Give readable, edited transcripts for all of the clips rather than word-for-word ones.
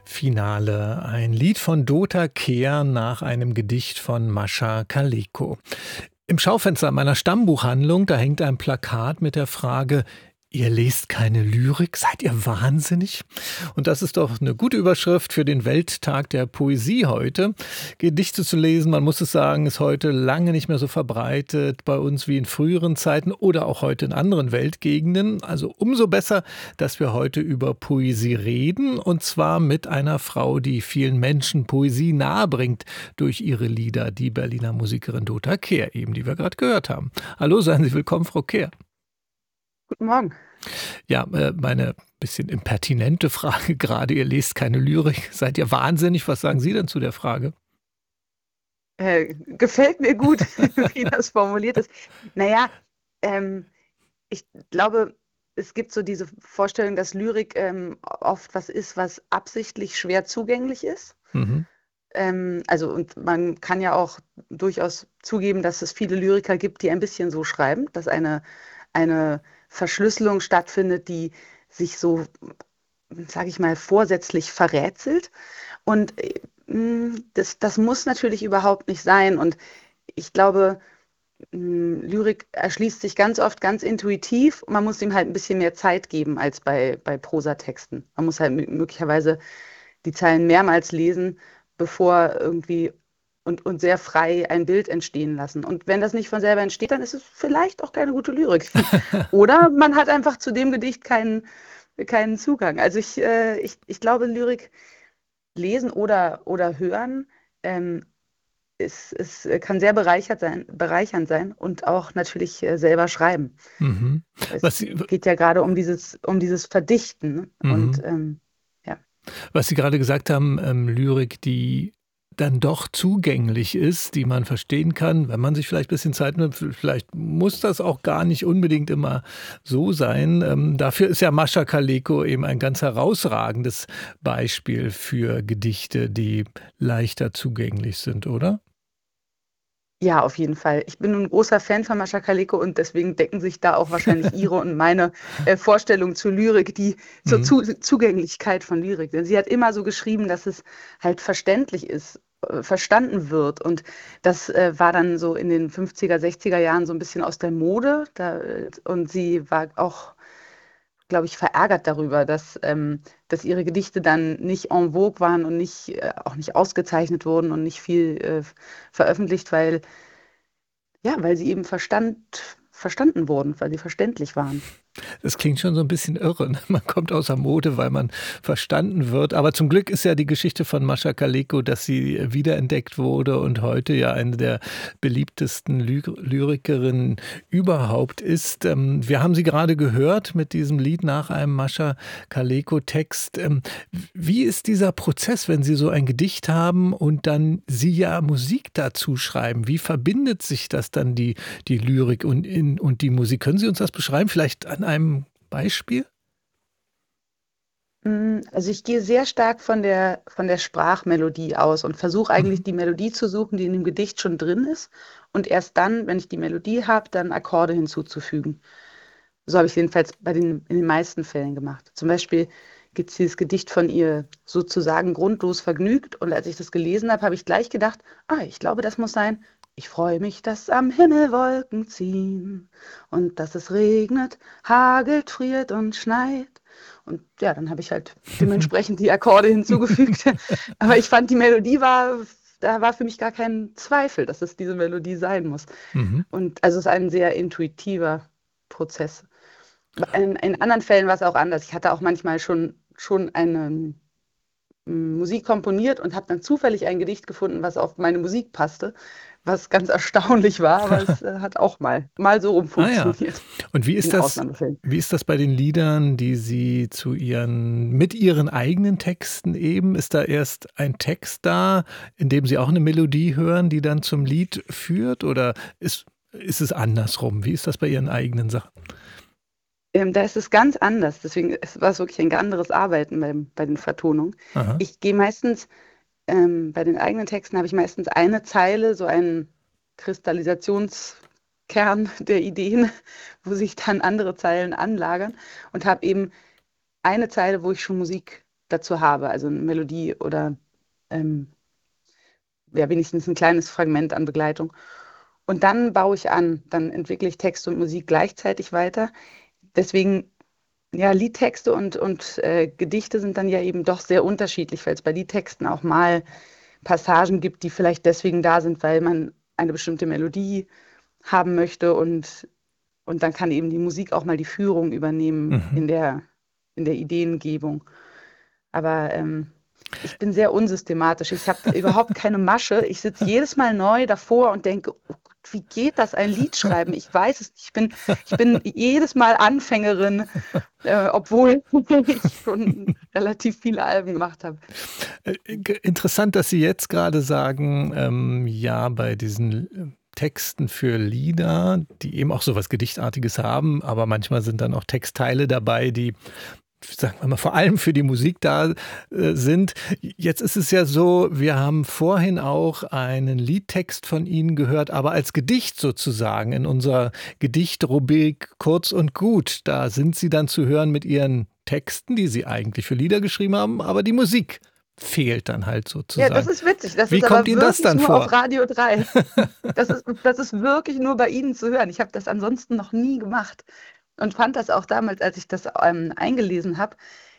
Finale. Ein Lied von Dota Kehr nach einem Gedicht von Mascha Kaleko. Im Schaufenster meiner Stammbuchhandlung, da hängt ein Plakat mit der Frage: Ihr lest keine Lyrik? Seid ihr wahnsinnig? Und das ist doch eine gute Überschrift für den Welttag der Poesie heute. Gedichte zu lesen, man muss es sagen, ist heute lange nicht mehr so verbreitet bei uns wie in früheren Zeiten oder auch heute in anderen Weltgegenden. Also umso besser, dass wir heute über Poesie reden, und zwar mit einer Frau, die vielen Menschen Poesie nahebringt durch ihre Lieder, die Berliner Musikerin Dota Kehr, eben, die wir gerade gehört haben. Hallo, seien Sie willkommen, Frau Kehr. Guten Morgen. Ja, meine bisschen impertinente Frage gerade, ihr lest keine Lyrik. Seid ihr wahnsinnig? Was sagen Sie denn zu der Frage? Gefällt mir gut, wie das formuliert ist. Naja, ähm, ich glaube, es gibt so diese Vorstellung, dass Lyrik oft was ist, was absichtlich schwer zugänglich ist. Mhm. Und man kann ja auch durchaus zugeben, dass es viele Lyriker gibt, die ein bisschen so schreiben, dass eine Verschlüsselung stattfindet, die sich so, sage ich mal, vorsätzlich verrätselt. Und das muss natürlich überhaupt nicht sein. Und ich glaube, Lyrik erschließt sich ganz oft ganz intuitiv. Man muss ihm halt ein bisschen mehr Zeit geben als bei Prosatexten. Man muss halt möglicherweise die Zeilen mehrmals lesen, bevor irgendwie und sehr frei ein Bild entstehen lassen. Und wenn das nicht von selber entsteht, dann ist es vielleicht auch keine gute Lyrik. Oder man hat einfach zu dem Gedicht keinen Zugang. Also ich glaube, Lyrik lesen oder hören ähm, kann sehr bereichernd sein und auch natürlich selber schreiben. Mhm. Was Es Sie, geht ja gerade um dieses Verdichten. Ne? Und mhm. ja. Was Sie gerade gesagt haben, Lyrik, die dann doch zugänglich ist, die man verstehen kann, wenn man sich vielleicht ein bisschen Zeit nimmt. Vielleicht muss das auch gar nicht unbedingt immer so sein. Dafür ist ja Mascha Kaleko eben ein ganz herausragendes Beispiel für Gedichte, die leichter zugänglich sind, oder? Ja, auf jeden Fall. Ich bin ein großer Fan von Mascha Kaleko und deswegen decken sich da auch wahrscheinlich Ihre und meine Vorstellung zur Lyrik, zur Mhm. Zugänglichkeit von Lyrik. Denn sie hat immer so geschrieben, dass es halt verständlich ist, verstanden wird. Und das war dann so in den 50er, 60er Jahren so ein bisschen aus der Mode. Und sie war auch, glaube ich, verärgert darüber, dass ihre Gedichte dann nicht en vogue waren und auch nicht ausgezeichnet wurden und nicht viel veröffentlicht, weil sie eben verstanden wurden, weil sie verständlich waren. Das klingt schon so ein bisschen irre, ne? Man kommt außer Mode, weil man verstanden wird. Aber zum Glück ist ja die Geschichte von Mascha Kaleko, dass sie wiederentdeckt wurde und heute ja eine der beliebtesten Lyrikerinnen überhaupt ist. Wir haben sie gerade gehört mit diesem Lied nach einem Mascha Kaleko-Text. Wie ist dieser Prozess, wenn Sie so ein Gedicht haben und dann Sie ja Musik dazu schreiben? Wie verbindet sich das dann, die Lyrik und die Musik? Können Sie uns das beschreiben? Vielleicht an einem Beispiel? Also ich gehe sehr stark von der Sprachmelodie aus und versuche eigentlich Mhm. die Melodie zu suchen, die in dem Gedicht schon drin ist. Und erst dann, wenn ich die Melodie habe, dann Akkorde hinzuzufügen. So habe ich jedenfalls in den meisten Fällen gemacht. Zum Beispiel gibt es dieses Gedicht von ihr sozusagen grundlos vergnügt. Und als ich das gelesen habe, habe ich gleich gedacht, ich glaube, das muss sein. Ich freue mich, dass am Himmel Wolken ziehen und dass es regnet, hagelt, friert und schneit. Und ja, dann habe ich halt dementsprechend die Akkorde hinzugefügt. Aber ich fand, da war für mich gar kein Zweifel, dass es diese Melodie sein muss. Mhm. Und also es ist ein sehr intuitiver Prozess. In anderen Fällen war es auch anders. Ich hatte auch manchmal schon eine Musik komponiert und habe dann zufällig ein Gedicht gefunden, was auf meine Musik passte, was ganz erstaunlich war, aber es hat auch mal so rum Ah ja. funktioniert, Und in Ausnahmefällen. wie ist das bei den Liedern, die Sie mit Ihren eigenen Texten eben? Ist da erst ein Text da, in dem Sie auch eine Melodie hören, die dann zum Lied führt? Oder ist es andersrum? Wie ist das bei Ihren eigenen Sachen? Da ist es ganz anders. Deswegen war es wirklich ein anderes Arbeiten bei den Vertonungen. Aha. Ich gehe meistens, bei den eigenen Texten habe ich meistens eine Zeile, so einen Kristallisationskern der Ideen, wo sich dann andere Zeilen anlagern und habe eben eine Zeile, wo ich schon Musik dazu habe, also eine Melodie oder ähm, ja, wenigstens ein kleines Fragment an Begleitung. Und dann baue ich an, dann entwickle ich Text und Musik gleichzeitig weiter. Deswegen, ja, Liedtexte und Gedichte sind dann ja eben doch sehr unterschiedlich, weil es bei Liedtexten auch mal Passagen gibt, die vielleicht deswegen da sind, weil man eine bestimmte Melodie haben möchte und dann kann eben die Musik auch mal die Führung übernehmen Mhm. in der Ideengebung. Aber ich bin sehr unsystematisch. Ich habe überhaupt keine Masche. Ich sitze jedes Mal neu davor und denke, oh Gott, wie geht das, ein Lied schreiben? Ich weiß es nicht. Ich bin jedes Mal Anfängerin, obwohl ich schon relativ viele Alben gemacht habe. Interessant, dass Sie jetzt gerade sagen, ja, bei diesen Texten für Lieder, die eben auch so was Gedichtartiges haben, aber manchmal sind dann auch Textteile dabei, die, sagen wir mal, vor allem für die Musik da sind. Jetzt ist es ja so, wir haben vorhin auch einen Liedtext von Ihnen gehört, aber als Gedicht sozusagen in unserer Gedichtrubrik Kurz und Gut. Da sind Sie dann zu hören mit Ihren Texten, die Sie eigentlich für Lieder geschrieben haben, aber die Musik fehlt dann halt Ja, das sozusagen. ist witzig. Das Wie ist kommt aber Ihnen das wirklich dann nur auf vor? Radio 3. Das ist wirklich nur bei Ihnen zu hören. Ich habe das ansonsten noch nie gemacht und fand das auch damals, als ich das eingelesen habe,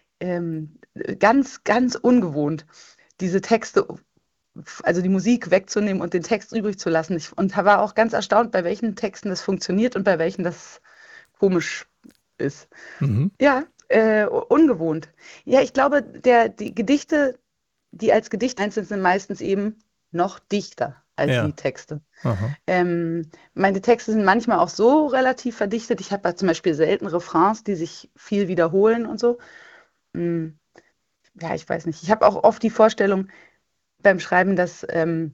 ganz, ganz ungewohnt, diese Texte, also die Musik wegzunehmen und den Text übrig zu lassen. Und war auch ganz erstaunt, bei welchen Texten das funktioniert und bei welchen das komisch ist. Mhm. Ja, ungewohnt. Ja, ich glaube, die Gedichte, die als Gedicht einzeln sind, meistens eben noch dichter als Ja. Liedtexte. Aha. Meine Texte sind manchmal auch so relativ verdichtet. Ich habe ja zum Beispiel selten Refrains, die sich viel wiederholen und so. Hm, ja, ich weiß nicht. Ich habe auch oft die Vorstellung beim Schreiben, dass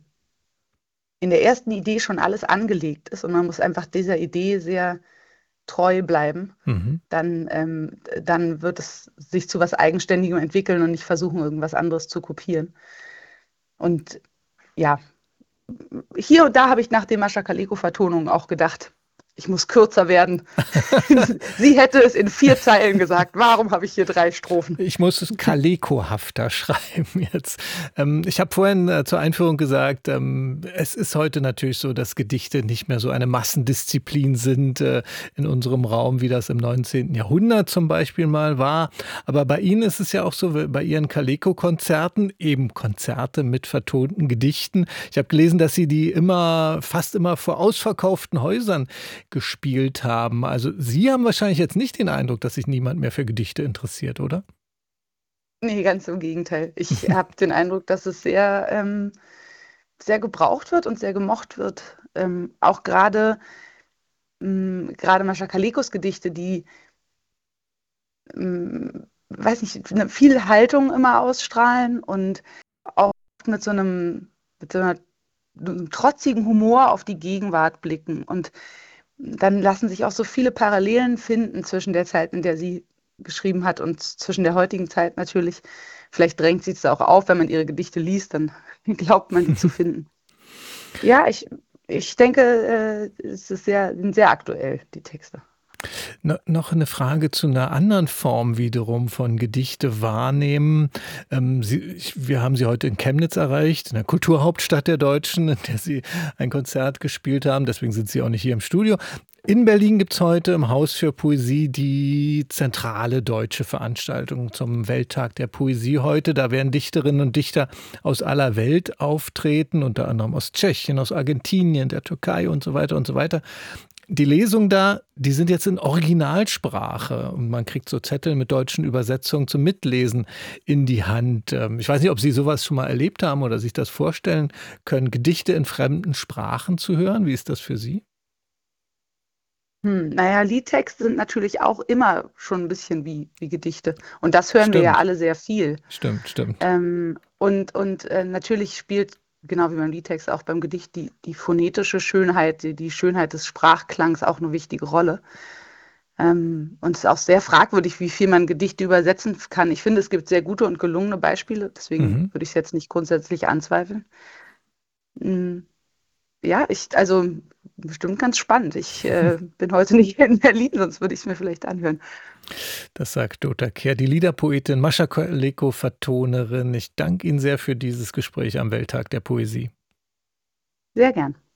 in der ersten Idee schon alles angelegt ist und man muss einfach dieser Idee sehr treu bleiben. Mhm. Dann wird es sich zu was Eigenständigem entwickeln und nicht versuchen, irgendwas anderes zu kopieren. Und ja, hier und da habe ich nach den Mascha Kaleko-Vertonungen auch gedacht, ich muss kürzer werden. Sie hätte es in 4 Zeilen gesagt. Warum habe ich hier 3 Strophen? Ich muss es Kaleko-hafter schreiben jetzt. Ich habe vorhin zur Einführung gesagt, es ist heute natürlich so, dass Gedichte nicht mehr so eine Massendisziplin sind in unserem Raum, wie das im 19. Jahrhundert zum Beispiel mal war. Aber bei Ihnen ist es ja auch so, bei Ihren Kaleko-Konzerten, eben Konzerte mit vertonten Gedichten. Ich habe gelesen, dass Sie die fast immer vor ausverkauften Häusern gespielt haben. Also Sie haben wahrscheinlich jetzt nicht den Eindruck, dass sich niemand mehr für Gedichte interessiert, oder? Nee, ganz im Gegenteil. Ich habe den Eindruck, dass es sehr gebraucht wird und sehr gemocht wird. Auch gerade Mascha Kalekos Gedichte, die, weiß nicht, viel Haltung immer ausstrahlen und auch mit so einem trotzigen Humor auf die Gegenwart blicken. Und dann lassen sich auch so viele Parallelen finden zwischen der Zeit, in der sie geschrieben hat und zwischen der heutigen Zeit natürlich. Vielleicht drängt sich es auch auf, wenn man ihre Gedichte liest, dann glaubt man, die zu finden. Ja, ich denke, es ist sind sehr aktuell, die Texte. Noch eine Frage zu einer anderen Form wiederum von Gedichte wahrnehmen. Wir haben Sie heute in Chemnitz erreicht, in der Kulturhauptstadt der Deutschen, in der Sie ein Konzert gespielt haben. Deswegen sind Sie auch nicht hier im Studio. In Berlin gibt es heute im Haus für Poesie die zentrale deutsche Veranstaltung zum Welttag der Poesie heute. Da werden Dichterinnen und Dichter aus aller Welt auftreten, unter anderem aus Tschechien, aus Argentinien, der Türkei und so weiter und so weiter. Die Lesungen da, die sind jetzt in Originalsprache und man kriegt so Zettel mit deutschen Übersetzungen zum Mitlesen in die Hand. Ich weiß nicht, ob Sie sowas schon mal erlebt haben oder sich das vorstellen können, Gedichte in fremden Sprachen zu hören. Wie ist das für Sie? Naja, Liedtexte sind natürlich auch immer schon ein bisschen wie Gedichte. Und das hören wir ja Stimmt, alle sehr viel. stimmt. Natürlich spielt, genau wie beim Liedtext, auch beim Gedicht die phonetische Schönheit, die Schönheit des Sprachklangs auch eine wichtige Rolle. Und es ist auch sehr fragwürdig, wie viel man Gedichte übersetzen kann. Ich finde, es gibt sehr gute und gelungene Beispiele, deswegen Mhm. würde ich es jetzt nicht grundsätzlich anzweifeln. Mm, Ja, also bestimmt ganz spannend. Ich bin heute nicht in Berlin, sonst würde ich es mir vielleicht anhören. Das sagt Dota Kehr, die Liederpoetin, Mascha Kaleko, Vertonerin. Ich danke Ihnen sehr für dieses Gespräch am Welttag der Poesie. Sehr gern.